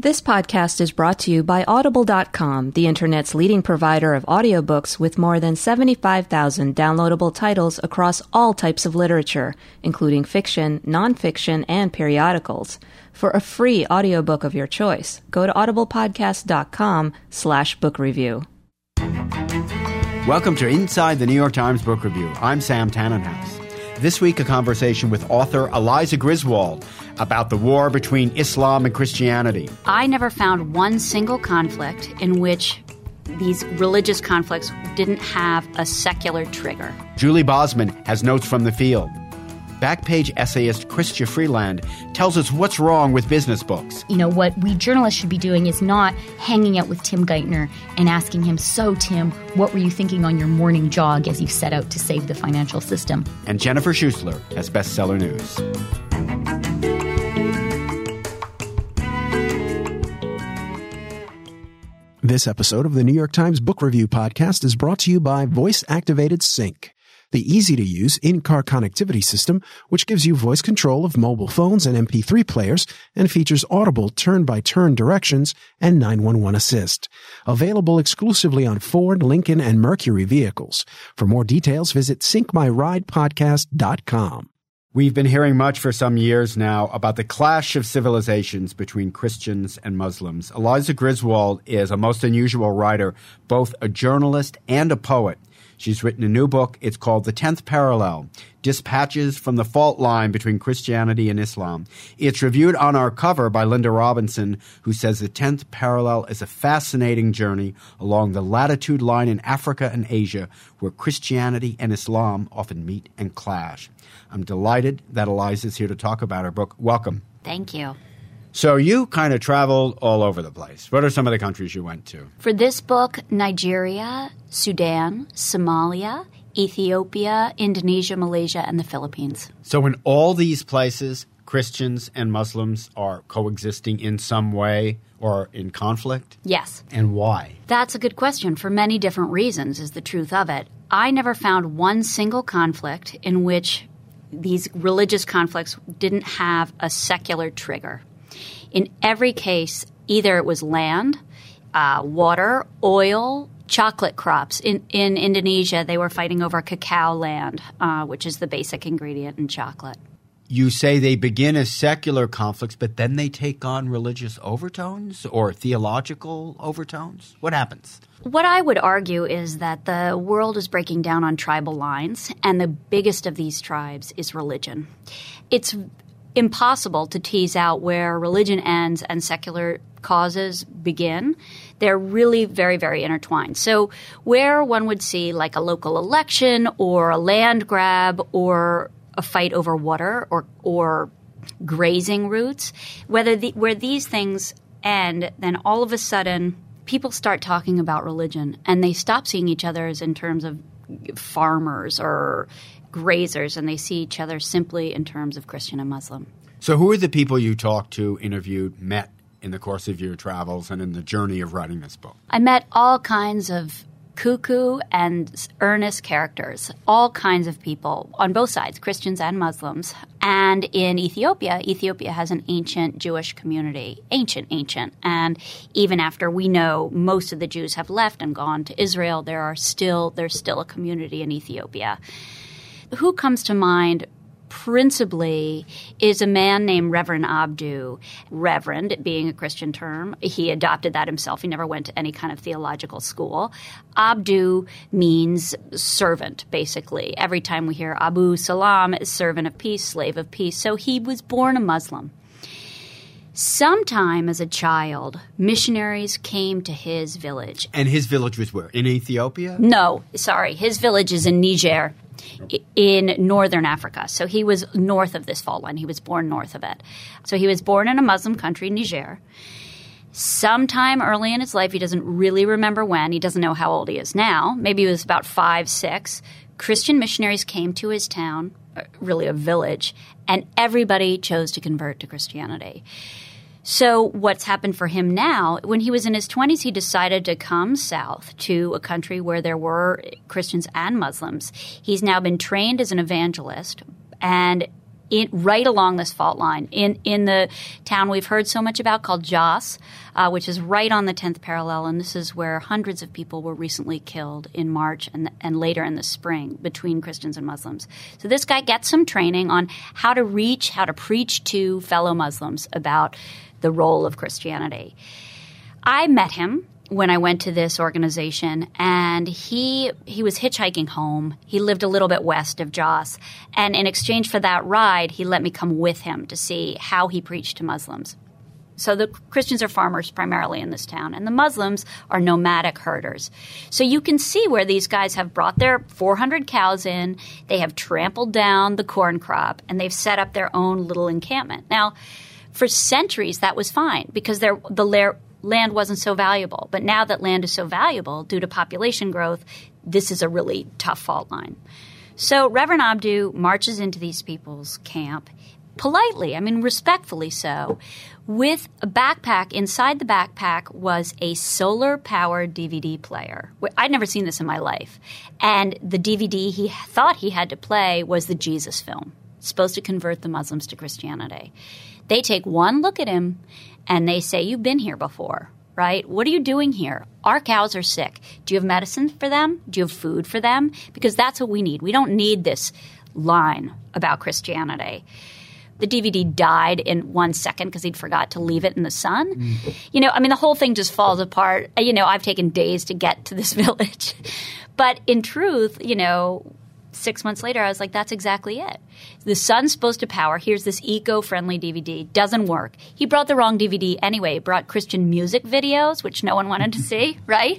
This podcast is brought to you by Audible.com, the Internet's leading provider of audiobooks with more than 75,000 downloadable titles across all types of literature, including fiction, nonfiction, and periodicals. For a free audiobook of your choice, go to audiblepodcast.com/book review. Welcome to Inside the New York Times Book Review. I'm Sam Tannenhouse. This week, a conversation with author Eliza Griswold about the war between Islam and Christianity. I never found one single conflict in which these religious conflicts didn't have a secular trigger. Julie Bosman has notes from the field. Backpage essayist Chrystia Freeland tells us what's wrong with business books. You know, what we journalists should be doing is not hanging out with Tim Geithner and asking him, "So, Tim, what were you thinking on your morning jog as you set out to save the financial system?" And Jennifer Schuessler has bestseller news. This episode of the New York Times Book Review podcast is brought to you by Voice-Activated Sync, the easy-to-use in-car connectivity system which gives you voice control of mobile phones and MP3 players and features audible turn-by-turn directions and 911 assist. Available exclusively on Ford, Lincoln, and Mercury vehicles. For more details, visit syncmyridepodcast.com. We've been hearing much for some years now about the clash of civilizations between Christians and Muslims. Eliza Griswold is a most unusual writer, both a journalist and a poet. She's written a new book. It's called The 10th Parallel, Dispatches from the Fault Line Between Christianity and Islam. It's reviewed on our cover by Linda Robinson, who says The 10th Parallel is a fascinating journey along the latitude line in Africa and Asia, where Christianity and Islam often meet and clash. I'm delighted that Eliza's here to talk about her book. Welcome. Thank you. So you kind of traveled all over the place. What are some of the countries you went to? For this book, Nigeria, Sudan, Somalia, Ethiopia, Indonesia, Malaysia, and the Philippines. So in all these places, Christians and Muslims are coexisting in some way or in conflict? Yes. And why? That's a good question. For many different reasons is the truth of it. I never found one single conflict in which these religious conflicts didn't have a secular trigger. In every case, either it was land, water, oil, chocolate crops. In Indonesia, they were fighting over cacao land, which is the basic ingredient in chocolate. You say they begin as secular conflicts, but then they take on religious overtones or theological overtones? What happens? What I would argue is that the world is breaking down on tribal lines, and the biggest of these tribes is religion. It's impossible to tease out where religion ends and secular causes begin. They're really very, very intertwined. So where one would see like a local election or a land grab or a fight over water or grazing routes, where these things end, then all of a sudden people start talking about religion and they stop seeing each other as in terms of farmers or grazers, and they see each other simply in terms of Christian and Muslim. So who are the people you talked to, interviewed, met in the course of your travels and in the journey of writing this book? I met all kinds of cuckoo and earnest characters, all kinds of people on both sides, Christians and Muslims. And in Ethiopia has an ancient Jewish community, ancient. And even after we know most of the Jews have left and gone to Israel, there's still a community in Ethiopia. Who comes to mind principally is a man named Reverend Abdu. Reverend being a Christian term. He adopted that himself. He never went to any kind of theological school. Abdu means servant, basically. Every time we hear Abu Salam, servant of peace, slave of peace. So he was born a Muslim. Sometime as a child, missionaries came to his village. And his village was where? In Ethiopia? No, sorry. His village is in Niger, in northern Africa. So he was north of this fault line. He was born north of it. So he was born in a Muslim country, Niger. Sometime early in his life, he doesn't really remember when. He doesn't know how old he is now. Maybe he was about 5, 6. Christian missionaries came to his town, really a village, and everybody chose to convert to Christianity. So what's happened for him now, when he was in his 20s, he decided to come south to a country where there were Christians and Muslims. He's now been trained as an evangelist, and right along this fault line in the town we've heard so much about called Jos, which is right on the 10th parallel, and this is where hundreds of people were recently killed in March and later in the spring between Christians and Muslims. So this guy gets some training on how to preach to fellow Muslims about the role of Christianity. I met him when I went to this organization, and he was hitchhiking home. He lived a little bit west of Jos, and in exchange for that ride, he let me come with him to see how he preached to Muslims. So the Christians are farmers primarily in this town, and the Muslims are nomadic herders. So you can see where these guys have brought their 400 cows in, they have trampled down the corn crop, and they've set up their own little encampment. Now, for centuries, that was fine because the land wasn't so valuable. But now that land is so valuable due to population growth, this is a really tough fault line. So Reverend Abdu marches into these people's camp politely, respectfully so, with a backpack. Inside the backpack was a solar-powered DVD player. I'd never seen this in my life. And the DVD he thought he had to play was the Jesus film. It's supposed to convert the Muslims to Christianity. They take one look at him and they say, "You've been here before, right? What are you doing here? Our cows are sick. Do you have medicine for them? Do you have food for them? Because that's what we need. We don't need this line about Christianity." The DVD died in 1 second because he'd forgot to leave it in the sun. The whole thing just falls apart. I've taken days to get to this village. But in truth, 6 months later, I was like, that's exactly it. The sun's supposed to power. Here's this eco-friendly DVD. Doesn't work. He brought the wrong DVD anyway. He brought Christian music videos, which no one wanted to see, right?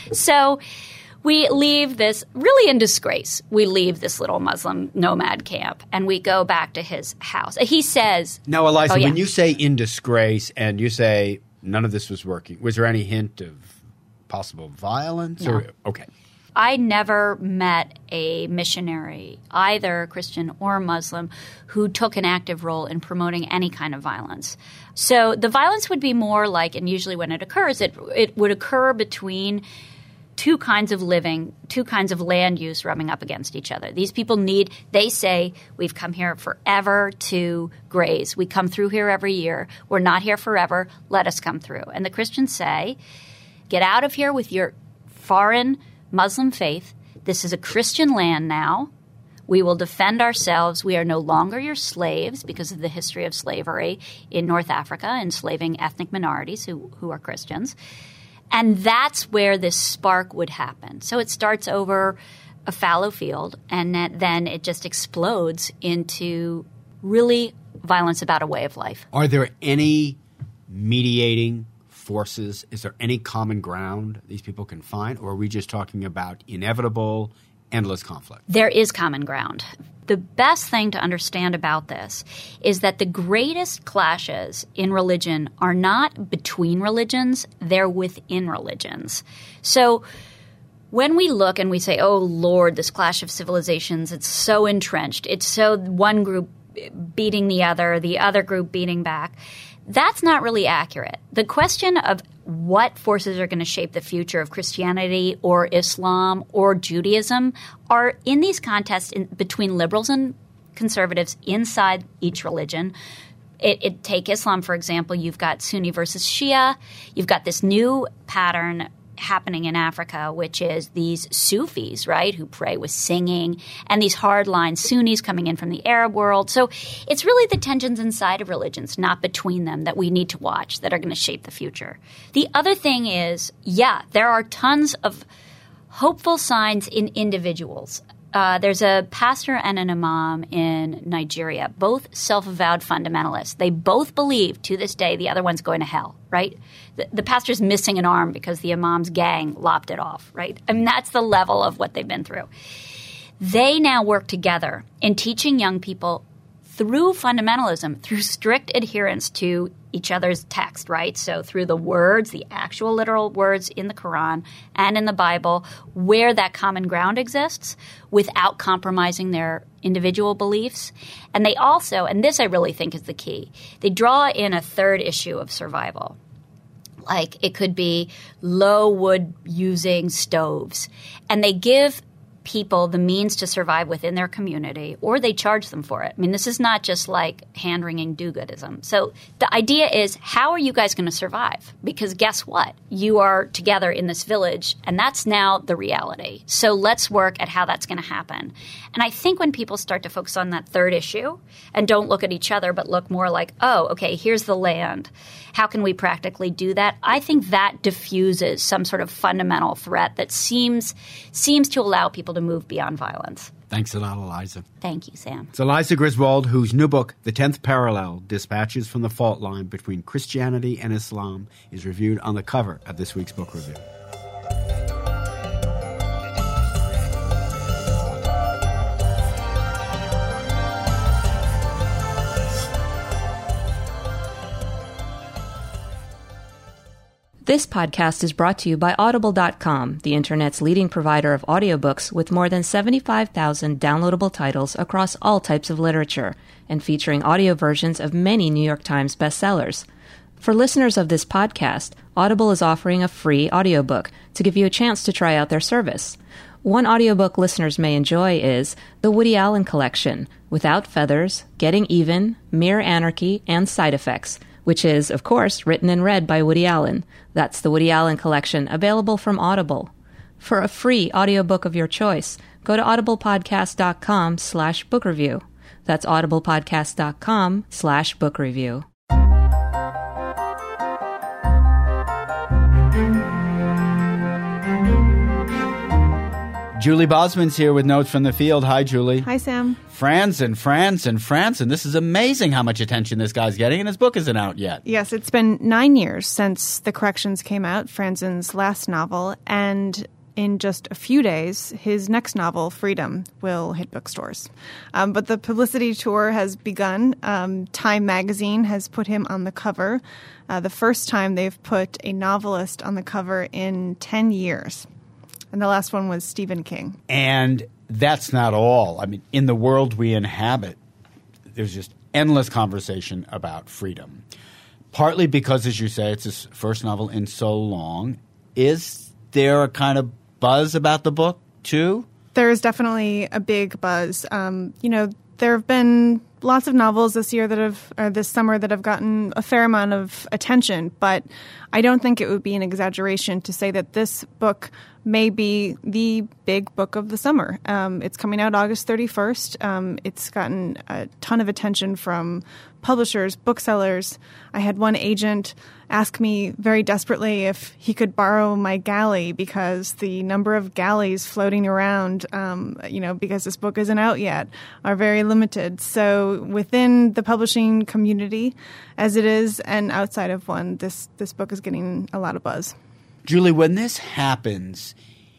So we leave this, really in disgrace, we leave this little Muslim nomad camp and we go back to his house. He says— Now, Eliza, when you say in disgrace and you say none of this was working, was there any hint of possible violence? No. Okay. I never met a missionary, either Christian or Muslim, who took an active role in promoting any kind of violence. So the violence would be more like, and usually when it occurs, it would occur between two kinds of living, two kinds of land use rubbing up against each other. These people they say, we've come here forever to graze. We come through here every year. We're not here forever. Let us come through. And the Christians say, get out of here with your foreign Muslim faith. This is a Christian land now. We will defend ourselves. We are no longer your slaves because of the history of slavery in North Africa, enslaving ethnic minorities who are Christians. And that's where this spark would happen. So it starts over a fallow field, and then it just explodes into really violence about a way of life. Are there any mediating forces? Is there any common ground these people can find, or are we just talking about inevitable, endless conflict? There is common ground. The best thing to understand about this is that the greatest clashes in religion are not between religions, they're within religions. So when we look and we say, oh, Lord, this clash of civilizations, it's so entrenched, it's so one group beating the other group beating back, that's not really accurate. The question of what forces are going to shape the future of Christianity or Islam or Judaism are in these contests between liberals and conservatives inside each religion. Take Islam, for example. You've got Sunni versus Shia. You've got this new pattern happening in Africa, which is these Sufis, right, who pray with singing, and these hardline Sunnis coming in from the Arab world. So it's really the tensions inside of religions, not between them, that we need to watch, that are going to shape the future. The other thing is, there are tons of hopeful signs in individuals. There's a pastor and an imam in Nigeria, both self-avowed fundamentalists. They both believe to this day the other one's going to hell, right? The pastor's missing an arm because the imam's gang lopped it off, right? That's the level of what they've been through. They now work together in teaching young people through fundamentalism, through strict adherence to each other's text, right? So through the words, the actual literal words in the Quran and in the Bible, where that common ground exists without compromising their individual beliefs. And they also, and this I really think is the key, they draw in a third issue of survival. Like it could be low wood using stoves. And they give people the means to survive within their community, or they charge them for it. I mean, this is not just like hand-wringing do-goodism. So the idea is, how are you guys going to survive? Because guess what? You are together in this village, and that's now the reality. So let's work at how that's going to happen. And I think when people start to focus on that third issue and don't look at each other but look more like, oh, okay, here's the land. How can we practically do that? I think that diffuses some sort of fundamental threat that seems to allow people to move beyond violence. Thanks a lot, Eliza. Thank you, Sam. It's Eliza Griswold, whose new book, The 10th Parallel, Dispatches from the Fault Line Between Christianity and Islam, is reviewed on the cover of this week's book review. This podcast is brought to you by Audible.com, the Internet's leading provider of audiobooks with more than 75,000 downloadable titles across all types of literature, and featuring audio versions of many New York Times bestsellers. For listeners of this podcast, Audible is offering a free audiobook to give you a chance to try out their service. One audiobook listeners may enjoy is The Woody Allen Collection, Without Feathers, Getting Even, Mere Anarchy, and Side Effects, which is, of course, written and read by Woody Allen. That's the Woody Allen Collection, available from Audible. For a free audiobook of your choice, go to audiblepodcast.com/book review. That's audiblepodcast.com/book review. Julie Bosman's here with Notes from the Field. Hi, Julie. Hi, Sam. Franzen. This is amazing how much attention this guy's getting, and his book isn't out yet. Yes, it's been 9 years since The Corrections came out, Franzen's last novel, and in just a few days, his next novel, Freedom, will hit bookstores. But the publicity tour has begun. Time magazine has put him on the cover, the first time they've put a novelist on the cover in 10 years. And the last one was Stephen King. And that's not all. I mean, in the world we inhabit, there's just endless conversation about freedom. Partly because, as you say, it's his first novel in so long. Is there a kind of buzz about the book, too? There is definitely a big buzz. There have been lots of novels this summer that have gotten a fair amount of attention, but I don't think it would be an exaggeration to say that this book may be the big book of the summer. It's coming out August 31st. It's gotten a ton of attention from publishers, booksellers. I had one agent ask me very desperately if he could borrow my galley because the number of galleys floating around, because this book isn't out yet, are very limited. So within the publishing community, as it is, and outside of one, this book is getting a lot of buzz. Julie, when this happens,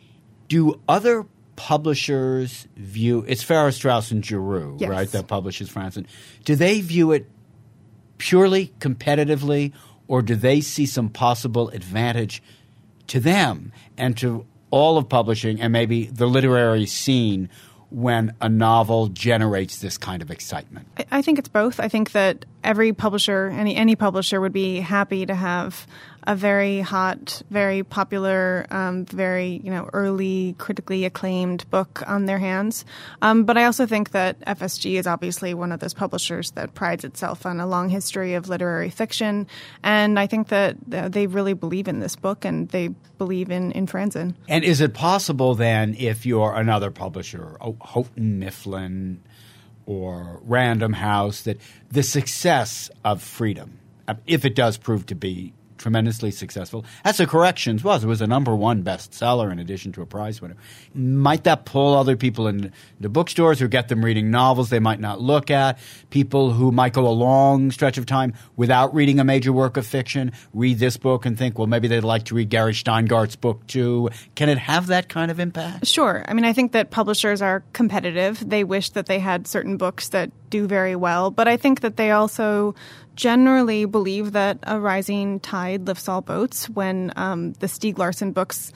do other publishers view – it's Farrar, Straus and Giroux, yes, right, that publishes Franzen. Do they view it purely competitively, or do they see some possible advantage to them and to all of publishing and maybe the literary scene when a novel generates this kind of excitement? I think it's both. I think that every publisher, any publisher, would be happy to have a very hot, very popular, very early, critically acclaimed book on their hands. But I also think that FSG is obviously one of those publishers that prides itself on a long history of literary fiction, and I think that they really believe in this book and they believe in Franzen. And is it possible then, if you're another publisher, Houghton Mifflin or Random House, that the success of Freedom, if it does prove to be tremendously successful, as The Corrections was. It was a #1 bestseller in addition to a prize winner. Might that pull other people into bookstores or get them reading novels they might not look at? People who might go a long stretch of time without reading a major work of fiction, read this book and think, well, maybe they'd like to read Gary Steingart's book too. Can it have that kind of impact? Sure. I mean, I think that publishers are competitive. They wish that they had certain books that do very well, but I think that they also generally believe that a rising tide lifts all boats. When the Stieg Larsson books,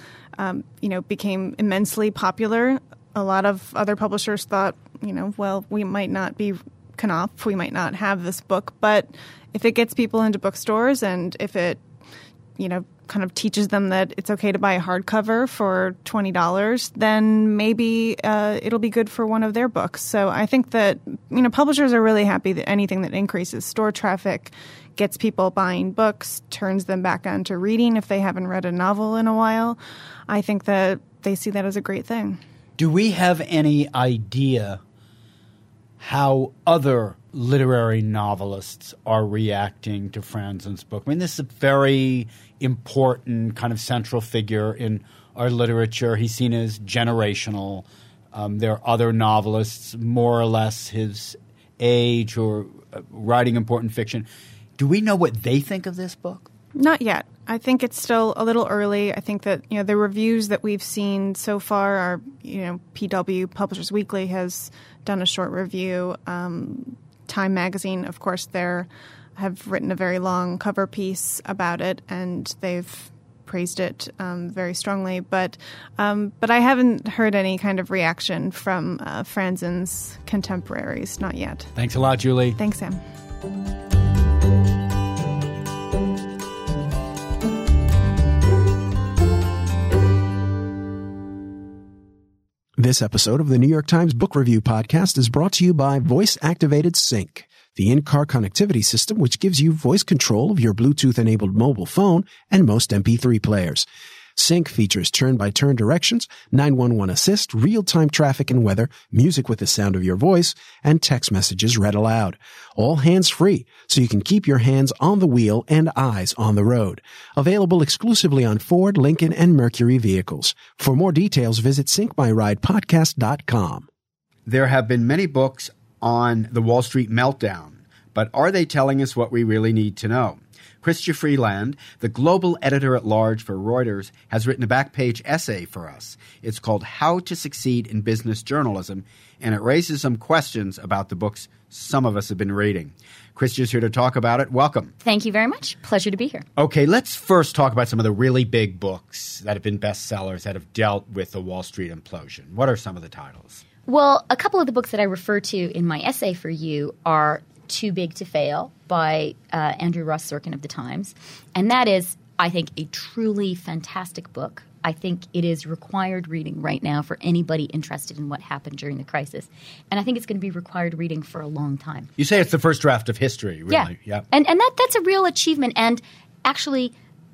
became immensely popular, a lot of other publishers thought, we might not be Knopf, we might not have this book, but if it gets people into bookstores and if it kind of teaches them that it's okay to buy a hardcover for $20, then maybe it'll be good for one of their books. So I think that, publishers are really happy that anything that increases store traffic, gets people buying books, turns them back on to reading if they haven't read a novel in a while. I think that they see that as a great thing. Do we have any idea how other literary novelists are reacting to Franzen's book? I mean, this is a very important kind of central figure in our literature. He's seen as generational. There are other novelists more or less his age or writing important fiction. Do we know what they think of this book? Not yet. I think it's still a little early. I think that, the reviews that we've seen so far are, PW, Publishers Weekly, has done a short review. Time Magazine, of course, have written a very long cover piece about it, and they've praised it very strongly. But I haven't heard any kind of reaction from Franzen's contemporaries, not yet. Thanks a lot, Julie. Thanks, Sam. This episode of the New York Times Book Review Podcast is brought to you by Voice-Activated Sync, the in-car connectivity system which gives you voice control of your Bluetooth-enabled mobile phone and most MP3 players. Sync features turn-by-turn directions, 911 assist, real-time traffic and weather, music with the sound of your voice, and text messages read aloud. All hands-free, so you can keep your hands on the wheel and eyes on the road. Available exclusively on Ford, Lincoln, and Mercury vehicles. For more details, visit syncmyridepodcast.com. There have been many books on the Wall Street meltdown, but are they telling us what we really need to know? Chrystia Freeland, the global editor-at-large for Reuters, has written a back-page essay for us. It's called How to Succeed in Business Journalism, and it raises some questions about the books some of us have been reading. Chrystia's here to talk about it. Welcome. Thank you very much. Pleasure to be here. Okay, let's first talk about some of the really big books that have been bestsellers that have dealt with the Wall Street implosion. What are some of the titles? Well, a couple of the books that I refer to in my essay for you are Too Big to Fail by Andrew Ross Sorkin of The Times. And that is, I think, a truly fantastic book. I think it is required reading right now for anybody interested in what happened during the crisis. And I think it's going to be required reading for a long time. You say it's the first draft of history, really. Yeah. And that's a real achievement and actually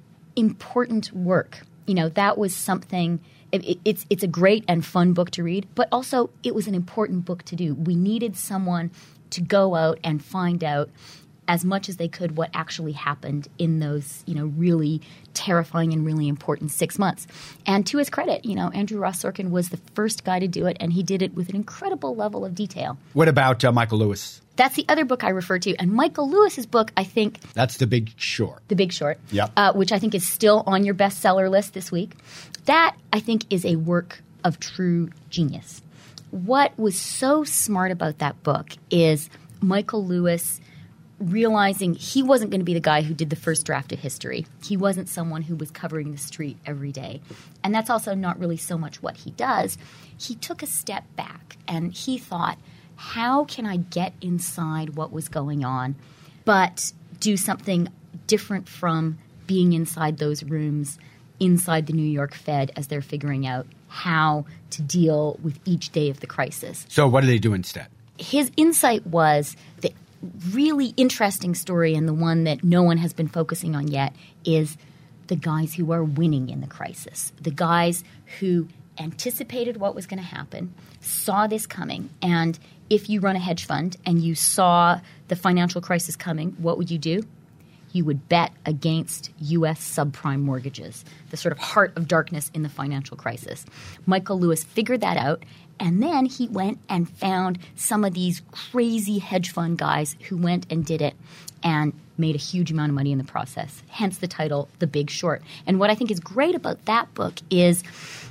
important work. That was something – it's a great and fun book to read, but also it was an important book to do. We needed someone to go out and find out as much as they could what actually happened in those, really terrifying and really important 6 months. And to his credit, Andrew Ross Sorkin was the first guy to do it, and he did it with an incredible level of detail. What about Michael Lewis? That's the other book I refer to. And Michael Lewis's book, I think – That's The Big Short. The Big Short, yep. Which I think is still on your bestseller list this week. That, I think, is a work of true genius. What was so smart about that book is Michael Lewis realizing he wasn't going to be the guy who did the first draft of history. He wasn't someone who was covering the street every day. And that's also not really so much what he does. He took a step back and he thought, how can I get inside what was going on, but do something different from being inside those rooms, inside the New York Fed as they're figuring out how to deal with each day of the crisis. So what did they do instead? His insight was the really interesting story, and the one that no one has been focusing on yet, is the guys who are winning in the crisis, the guys who anticipated what was going to happen, saw this coming, and if you run a hedge fund and you saw the financial crisis coming, what would you do? You would bet against U.S. subprime mortgages, the sort of heart of darkness in the financial crisis. Michael Lewis figured that out, and then he went and found some of these crazy hedge fund guys who went and did it and made a huge amount of money in the process, hence the title, The Big Short. And what I think is great about that book is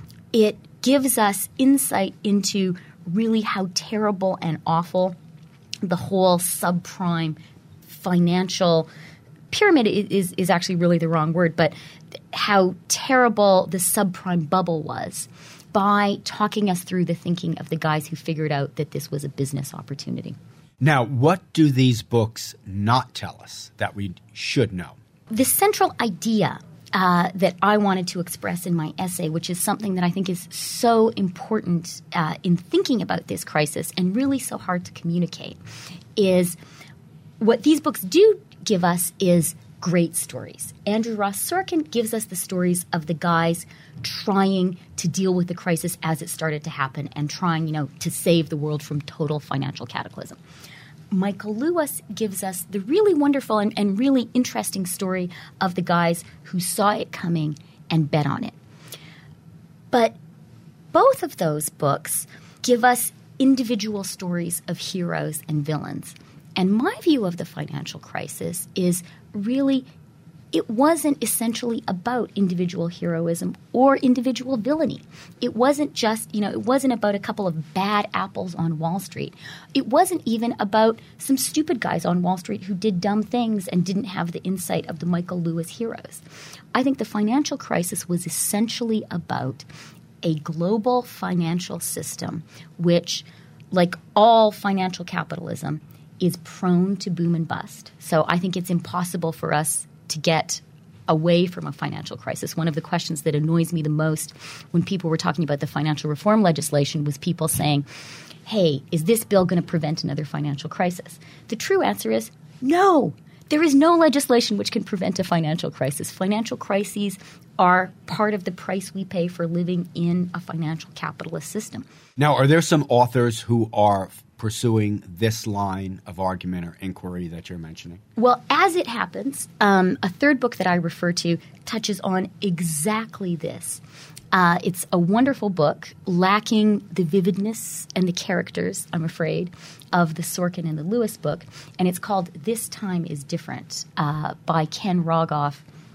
it gives us insight into really how terrible and awful the whole subprime financial pyramid is actually really the wrong word, but how terrible the subprime bubble was by talking us through the thinking of the guys who figured out that this was a business opportunity. Now, what do these books not tell us that we should know? The central idea that I wanted to express in my essay, which is something that I think is so important in thinking about this crisis and really so hard to communicate, is what these books do give us is great stories. Andrew Ross Sorkin gives us the stories of the guys trying to deal with the crisis as it started to happen and trying, to save the world from total financial cataclysm. Michael Lewis gives us the really wonderful and really interesting story of the guys who saw it coming and bet on it. But both of those books give us individual stories of heroes and villains. And my view of the financial crisis is really it wasn't essentially about individual heroism or individual villainy. It wasn't just, it wasn't about a couple of bad apples on Wall Street. It wasn't even about some stupid guys on Wall Street who did dumb things and didn't have the insight of the Michael Lewis heroes. I think the financial crisis was essentially about a global financial system which, like all financial capitalism, is prone to boom and bust. So I think it's impossible for us to get away from a financial crisis. One of the questions that annoys me the most when people were talking about the financial reform legislation was people saying, hey, is this bill going to prevent another financial crisis? The true answer is no. There is no legislation which can prevent a financial crisis. Financial crises are part of the price we pay for living in a financial capitalist system. Now, are there some authors who are pursuing this line of argument or inquiry that you're mentioning? Well, as it happens, a third book that I refer to touches on exactly this. It's a wonderful book, lacking the vividness and the characters, I'm afraid, of the Sorkin and the Lewis book, and it's called This Time is Different by Ken Rogoff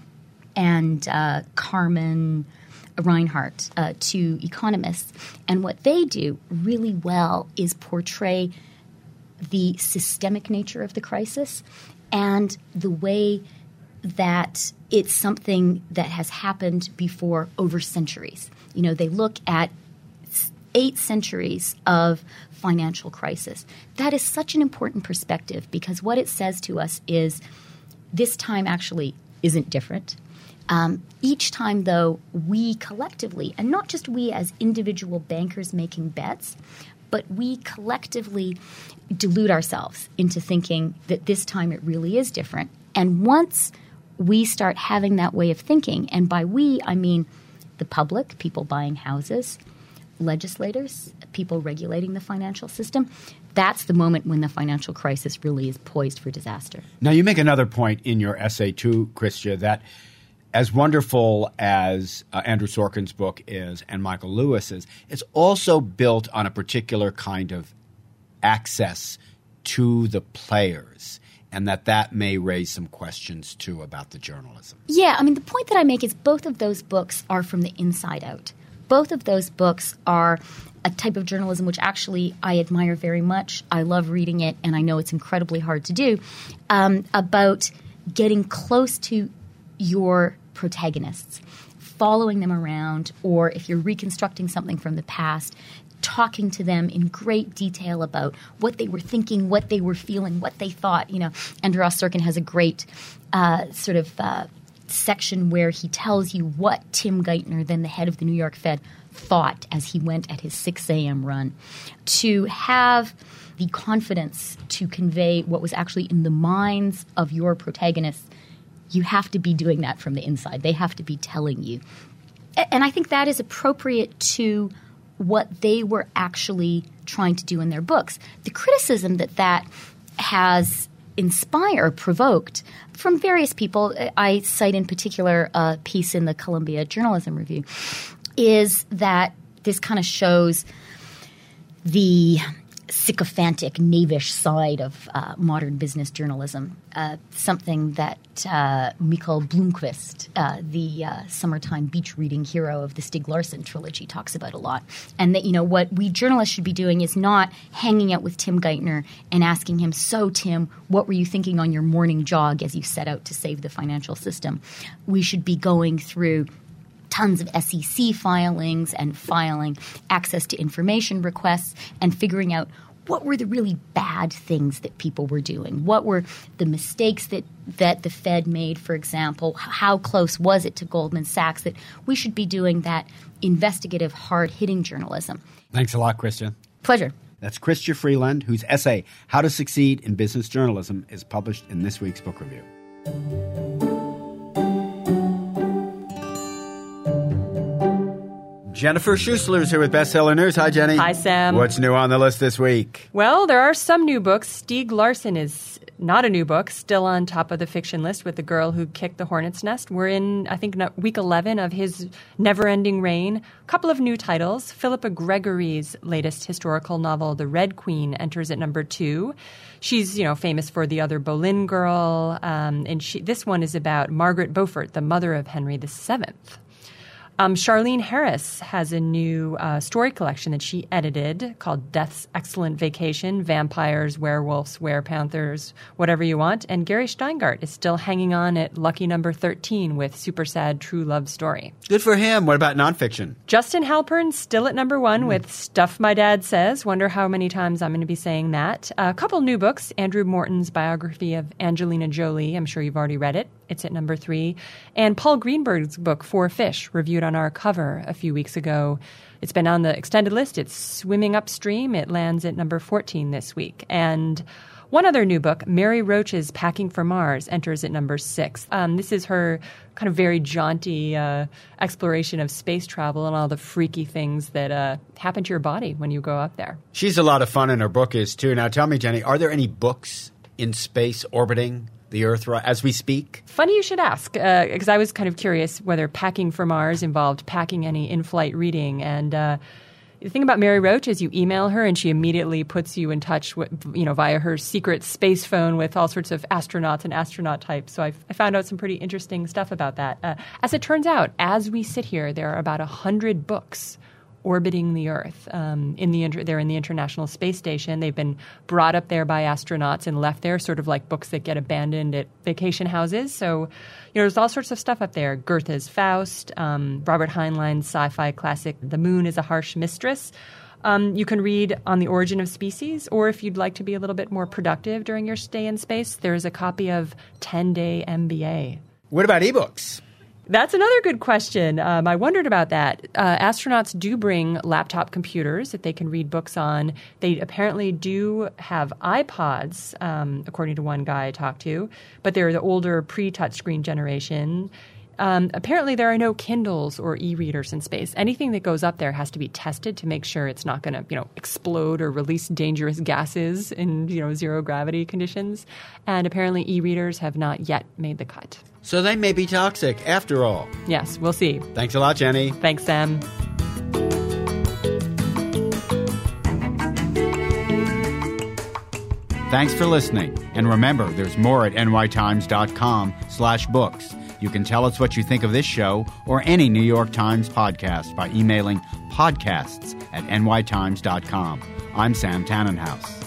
and Carmen Reinhart, two economists. And what they do really well is portray the systemic nature of the crisis and the way that it's something that has happened before over centuries. They look at 8 centuries of financial crisis. That is such an important perspective because what it says to us is this time actually isn't different. Each time, though, we collectively, and not just we as individual bankers making bets, but we collectively delude ourselves into thinking that this time it really is different. And once we start having that way of thinking, and by we, I mean the public, people buying houses, legislators, people regulating the financial system, that's the moment when the financial crisis really is poised for disaster. Now, you make another point in your essay, too, Christia, that as wonderful as Andrew Sorkin's book is and Michael Lewis's, it's also built on a particular kind of access to the players, and that may raise some questions, too, about the journalism. Yeah, the point that I make is both of those books are from the inside out. Both of those books are a type of journalism which actually I admire very much. I love reading it, and I know it's incredibly hard to do, about getting close to your protagonists, following them around, or if you're reconstructing something from the past, talking to them in great detail about what they were thinking, what they were feeling, what they thought. Andrew Ross Sorkin has a great section where he tells you what Tim Geithner, then the head of the New York Fed, thought as he went at his 6 a.m. run. To have the confidence to convey what was actually in the minds of your protagonists, you have to be doing that from the inside. They have to be telling you. And I think that is appropriate to what they were actually trying to do in their books. The criticism that has provoked from various people, I cite in particular a piece in the Columbia Journalism Review, is that this kind of shows the sycophantic, knavish side of modern business journalism, something that Mikael Blomkvist, the summertime beach reading hero of the Stieg Larsson trilogy, talks about a lot. And that, what we journalists should be doing is not hanging out with Tim Geithner and asking him, so Tim, what were you thinking on your morning jog as you set out to save the financial system? We should be going through tons of SEC filings and filing access to information requests and figuring out what were the really bad things that people were doing? What were the mistakes that the Fed made, for example? How close was it to Goldman Sachs? That we should be doing that investigative, hard-hitting journalism. Thanks a lot, Chrystia. Pleasure. That's Chrystia Freeland, whose essay, How to Succeed in Business Journalism, is published in this week's book review. Jennifer Schuessler is here with Bestseller News. Hi, Jenny. Hi, Sam. What's new on the list this week? Well, there are some new books. Stieg Larsson is not a new book, still on top of the fiction list with The Girl Who Kicked the Hornet's Nest. We're in, I think, week 11 of his Never-Ending Reign. A couple of new titles. Philippa Gregory's latest historical novel, The Red Queen, enters at number 2. She's, famous for The Other Boleyn Girl, and this one is about Margaret Beaufort, the mother of Henry VII. Charlene Harris has a new story collection that she edited called Death's Excellent Vacation, Vampires, Werewolves, Werepanthers, whatever you want. And Gary Steingart is still hanging on at lucky number 13 with Super Sad True Love Story. Good for him. What about nonfiction? Justin Halpern still at number 1 with Stuff My Dad Says. Wonder how many times I'm going to be saying that. A couple new books. Andrew Morton's biography of Angelina Jolie. I'm sure you've already read it. It's at number 3. And Paul Greenberg's book, Four Fish, reviewed on our cover a few weeks ago. It's been on the extended list. It's swimming upstream. It lands at number 14 this week. And one other new book, Mary Roach's Packing for Mars, enters at number 6. This is her kind of very jaunty exploration of space travel and all the freaky things that happen to your body when you go up there. She's a lot of fun, and her book is, too. Now, tell me, Jenny, are there any books in space orbiting the Earth as we speak? Funny you should ask, because I was kind of curious whether Packing for Mars involved packing any in-flight reading. And the thing about Mary Roach is you email her and she immediately puts you in touch with, via her secret space phone with all sorts of astronauts and astronaut types. So I found out some pretty interesting stuff about that. As it turns out, as we sit here, there are about 100 books orbiting the Earth. They're in the International Space Station. They've been brought up there by astronauts and left there, sort of like books that get abandoned at vacation houses. So, there's all sorts of stuff up there. Goethe's Faust, Robert Heinlein's sci-fi classic, The Moon is a Harsh Mistress. You can read On the Origin of Species, or if you'd like to be a little bit more productive during your stay in space, there's a copy of 10-Day MBA. What about ebooks? That's another good question. I wondered about that. Astronauts do bring laptop computers that they can read books on. They apparently do have iPods, according to one guy I talked to, but they're the older pre-touchscreen generation. Apparently there are no Kindles or e-readers in space. Anything that goes up there has to be tested to make sure it's not going to, explode or release dangerous gases in, zero gravity conditions. And apparently e-readers have not yet made the cut. So they may be toxic after all. Yes, we'll see. Thanks a lot, Jenny. Thanks, Sam. Thanks for listening. And remember, there's more at nytimes.com/books. You can tell us what you think of this show or any New York Times podcast by emailing podcasts@nytimes.com. I'm Sam Tannenhouse.